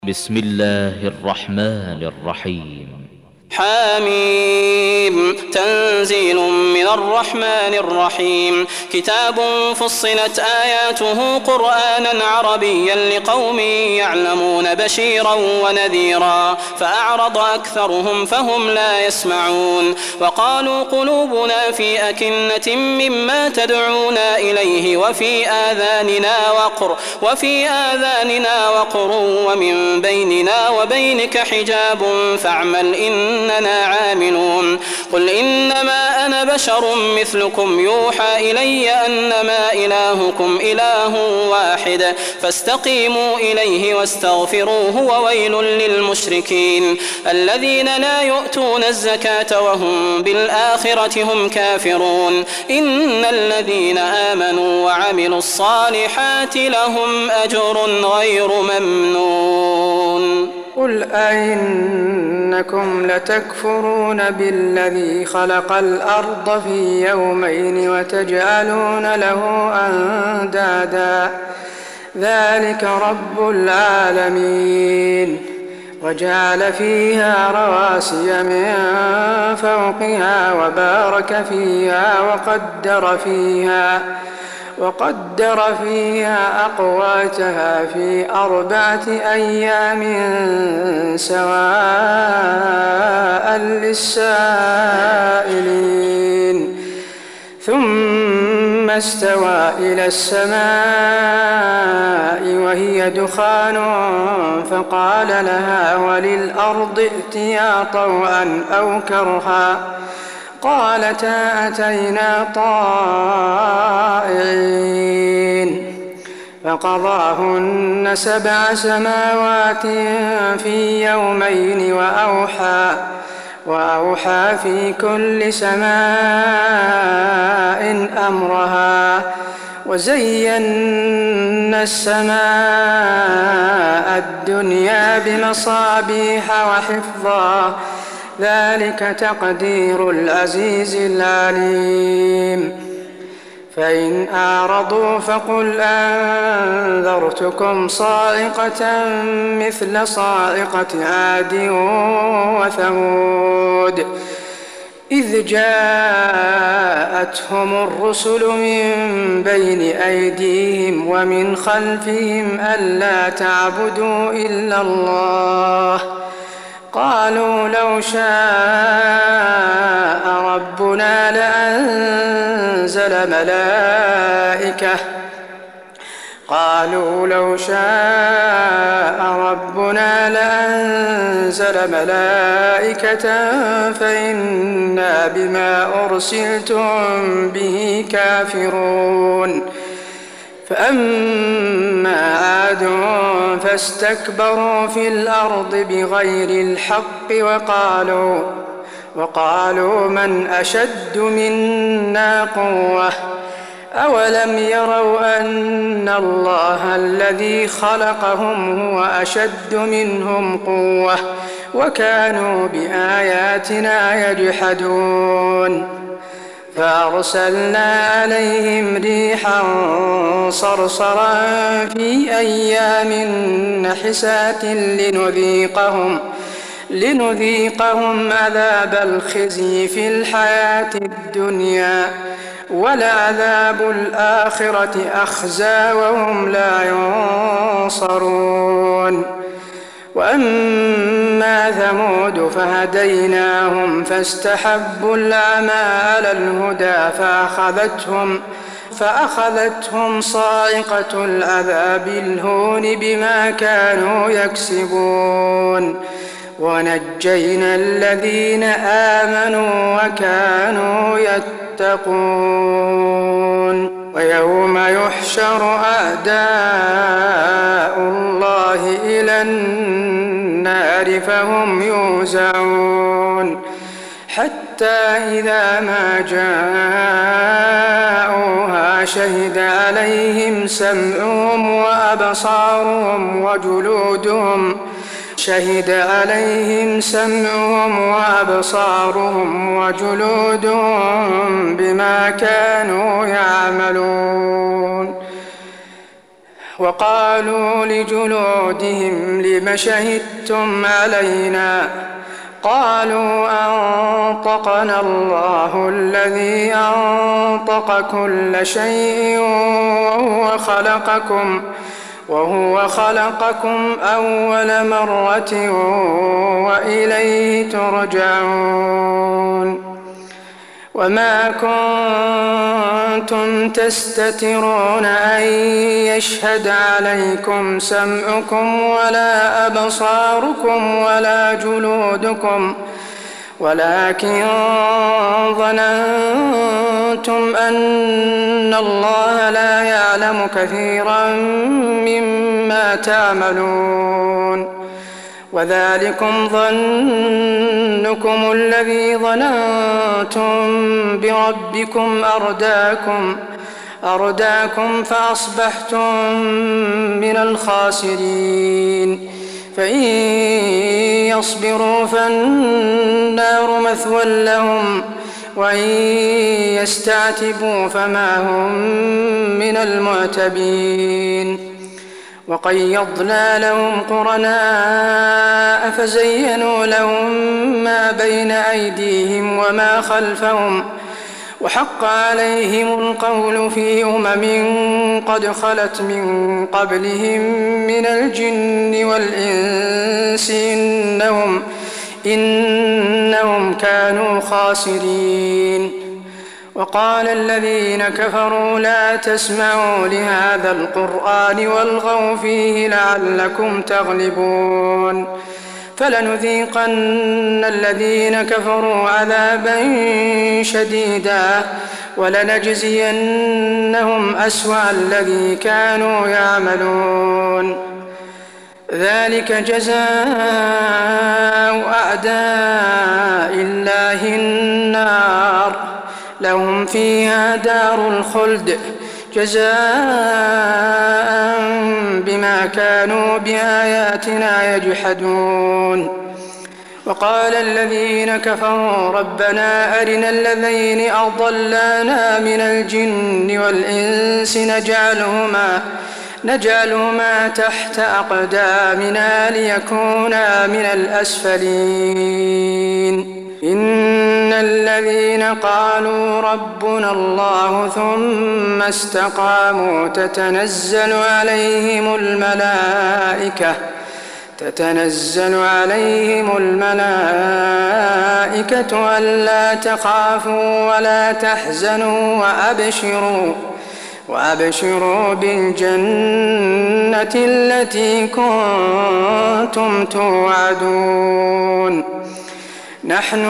بسم الله الرحمن الرحيم. حاميم تنزيل من الرحمن الرحيم. كتاب فصلت آياته قرآنا عربيا لقوم يعلمون بشيرا ونذيرا فأعرض أكثرهم فهم لا يسمعون. وقالوا قلوبنا في أكنة مما تدعونا إليه وفي آذاننا وقر ومن بيننا وبينك حجاب فاعمل إننا عاملون. قل إنما أنا بشر مثلكم يوحى إلي أنما إلهكم إله واحد فاستقيموا إليه واستغفروه وويل للمشركين الذين لا يؤتون الزكاة وهم بالآخرة هم كافرون. إن الذين آمنوا وعملوا الصالحات لهم أجر غير ممنون. قل أئنكم لتكفرون بالذي خلق الأرض في يومين وتجعلون له أندادا ذلك رب العالمين. وجعل فيها رواسي من فوقها وبارك فيها وقدر فيها أقواتها في 4 أيام سواء للسائلين. ثم استوى إلى السماء وهي دخان فقال لها وللأرض ائتيا طوعا أو كرها قالتا أتينا طائعين. فقضاهن 7 سماوات في يومين وأوحى في كل سماء أمرها وزينا السماء الدنيا بمصابيح وحفظا ذلك تقدير العزيز العليم. فإن أعرضوا فقل أنذرتكم صاعقة مثل صاعقة عاد وثمود إذ جاءتهم الرسل من بين أيديهم ومن خلفهم ألا تعبدوا إلا الله قالوا لو شاء ربنا لأنزل ملائكة فإنا بما أرسلتم به كافرون. فأما عاد فاستكبروا في الأرض بغير الحق وقالوا من أشد منا قوة أولم يروا أن الله الذي خلقهم هو أشد منهم قوة وكانوا بآياتنا يجحدون. فأرسلنا عليهم ريحا صرصرا في أيام نحسات لنذيقهم عذاب الخزي في الحياة الدنيا ولعذاب الآخرة أخزى وهم لا ينصرون. وأما ثمود فهديناهم فاستحبوا العمى على الهدى فأخذتهم صاعقة العذاب الهون بما كانوا يكسبون. ونجينا الذين آمنوا وكانوا يتقون. ويوم يحشر أعداء الله إلى النار فهم يوزعون حتى إذا ما جاءوها شهد عليهم سمعهم وأبصارهم وجلودهم بما كانوا يعملون. وقالوا لجلودهم لم شهدتم علينا قالوا أنطقنا الله الذي أنطق كل شيء وهو خلقكم أول مرة وإليه ترجعون وما كنتم تستترون أن يشهد عليكم سمعكم ولا أبصاركم ولا جلودكم ولكن ظننتم أن الله لا يعلم كثيرا مما تعملون وذلكم ظنكم الذي ظننتم بربكم أرداكم فأصبحتم من الخاسرين فإن يصبروا فالنار مثوى لهم وإن يستعتبوا فما هم من المعتبين وقيضنا لهم قرناء فزينوا لهم ما بين أيديهم وما خلفهم وحق عليهم القول في قد خلت من قبلهم من الجن والإنس إنهم كانوا خاسرين وقال الذين كفروا لا تسمعوا لهذا القرآن والغوا فيه لعلكم تغلبون فلنذيقن الذين كفروا عذابا شديدا ولنجزينهم أسوأ الذي كانوا يعملون ذلك جزاء أعداء الله النار لهم فيها دار الخلد جزاء بما كانوا بآياتنا يجحدون وقال الذين كفروا ربنا أرنا الذين أضلانا من الجن والإنس نجعلهما تحت أقدامنا ليكونا من الأسفلين إن الذين قالوا ربنا الله ثم استقاموا تتنزل عليهم الملائكة ألا تخافوا ولا تحزنوا وأبشروا بالجنة التي كنتم توعدون نحن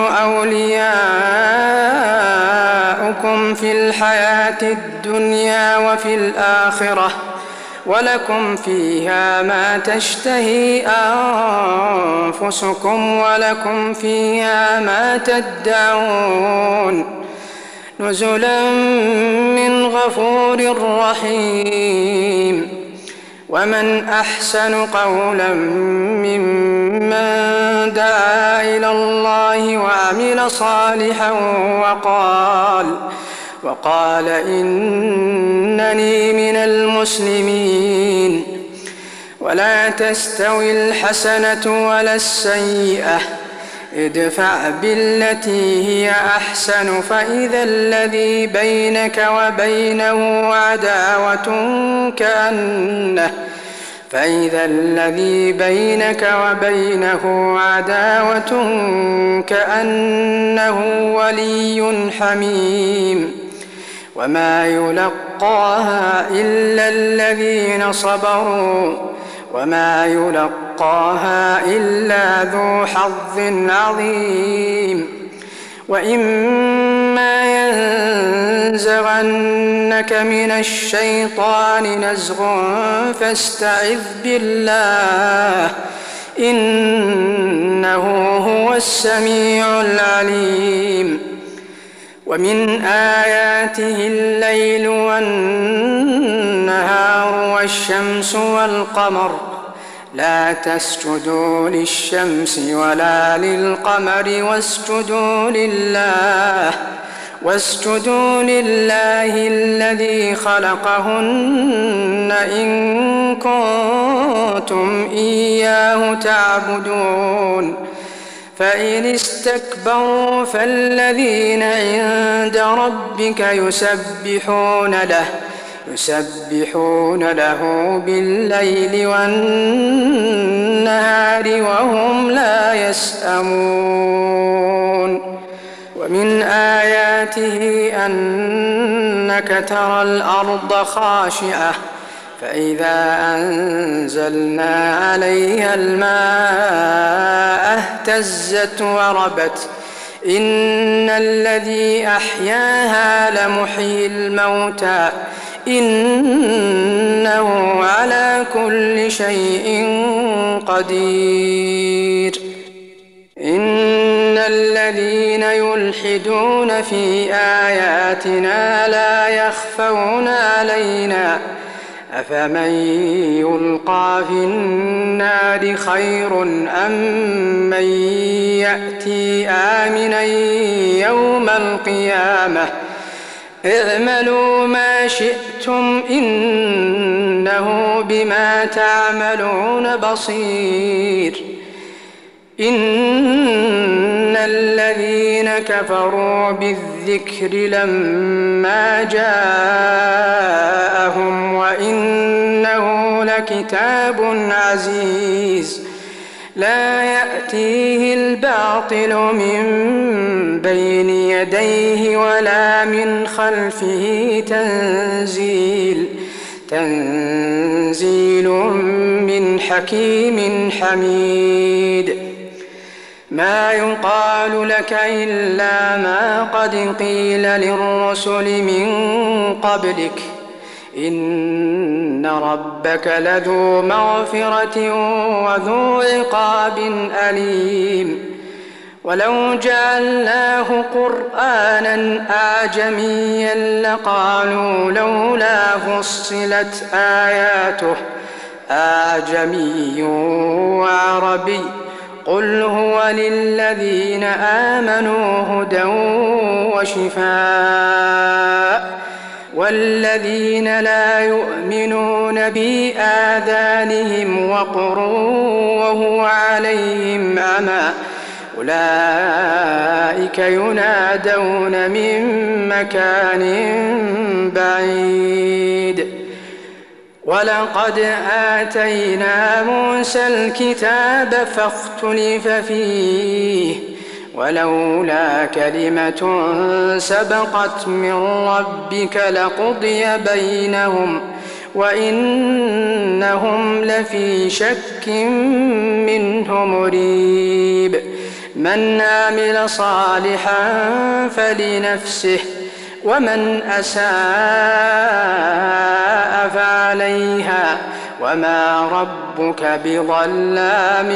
أولياؤكم في الحياة الدنيا وفي الآخرة ولكم فيها ما تشتهي أنفسكم ولكم فيها ما تدعون نزلا من غفور رحيم ومن أحسن قولا ممن دعا إلى الله وعمل صالحا وقال إنني من المسلمين ولا تستوي الحسنة ولا السيئة ادفع بالتي هي أحسن فإذا الذي بينك وبينه عداوة كأنه ولي حميم وما يلقاها إلا الذين صبروا وما يلقاها إلا ذو حظ عظيم وإما ينزغنك من الشيطان نزغ فاستعذ بالله إنه هو السميع العليم ومن آياته الليل والنهار والشمس والقمر لا تسجدوا للشمس ولا للقمر واسجدوا لله الذي خلقهن إن كنتم إياه تعبدون فإن استكبروا فالذين عند ربك يسبحون له بالليل والنهار وهم لا يسأمون ومن آياته أنك ترى الأرض خاشعة فإذا أنزلنا عليها الماء اهتزت وربت إن الذي أحياها لمحيي الموتى إنه على كل شيء قدير إن الذين يلحدون في آياتنا لا يخفون علينا أفمن يلقى في النار خير أم من يأتي آمنا يوم القيامة اعملوا ما شئتم إنه بما تعملون بصير إن الذين كفروا بالذكر لما جاءهم وإنه لكتاب عزيز لا يأتيه الباطل من بين يديه ولا من خلفه تنزيل من حكيم حميد ما يقال لك إلا ما قد قيل للرسل من قبلك إن ربك لذو مغفرة وذو عقاب أليم ولو جعلناه قرآنا أعجميا لقالوا لولا فصلت آياته أعجمي وعربي قل هو للذين آمنوا هدى وشفاء والذين لا يؤمنون بآذانهم وقر وهو عليهم عمى أولئك ينادون من مكان بعيد ولقد آتينا موسى الكتاب فاختلف فيه ولولا كلمة سبقت من ربك لقضي بينهم وإنهم لفي شك منه مريب من عمل صالحا فلنفسه ومن أساء فعليها وما ربك بظلام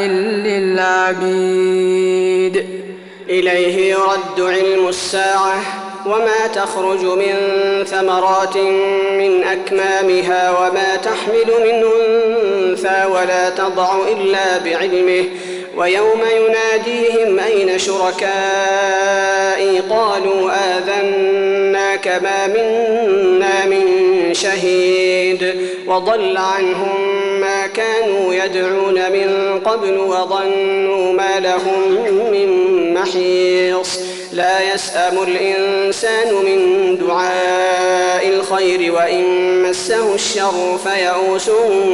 للعبيد إليه يرد علم الساعة وما تخرج من ثمرات من أكمامها وما تحمل من أنثى ولا تضع إلا بعلمه ويوم يناديهم أين شركائي قالوا آذناك ما منا من شهيد وضل عنهم ما كانوا يدعون من قبل وظنوا ما لهم من محيص لا يسأم الإنسان من دعاء الخير وإن مسه الشر فيئوس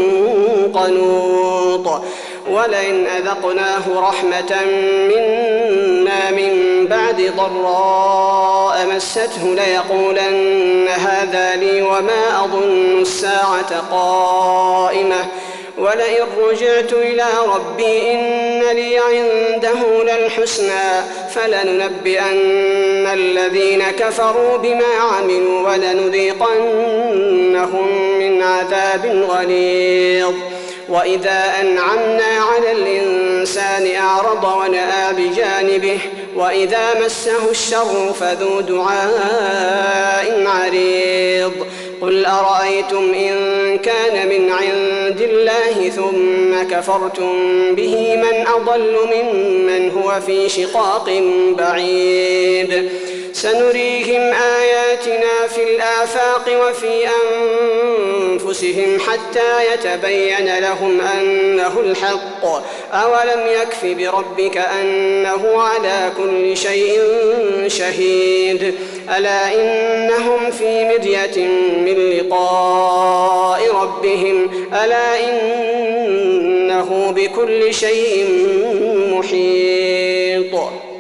قنوط ولئن أذقناه رحمة منا من بعد ضراء مسته ليقولن هذا لي وما أظن الساعة قائمة ولئن رجعت إلى ربي إن لي عنده للحسنى فلننبئن الذين كفروا بما عملوا ولنذيقنهم من عذاب غليظ وإذا أنعمنا على الإنسان أعرض ونأى بجانبه وإذا مسه الشر فذو دعاء عريض قل أرأيتم إن كان من عند الله ثم كفرتم به من أضل ممن هو في شقاق بعيد سنريهم آياتنا في الآفاق وفي أنفسهم حتى يتبين لهم أنه الحق. أولم يكف بربك أنه على كل شيء شهيد. ألا إنهم في مرية من لقاء ربهم ألا إنه بكل شيء محيط.